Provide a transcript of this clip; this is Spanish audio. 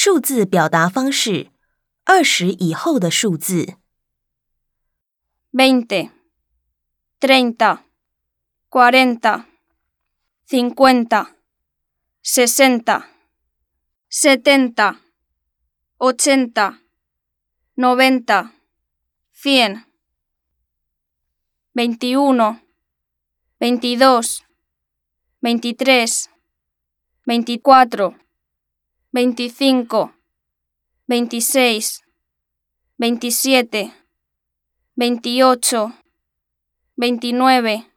数字表达方式，20以后的数字。 20, 30, 40, 50, 60, 70, 80, 90, 100, 21, 22, 23, 24, 25, 26, 27, 28, 29,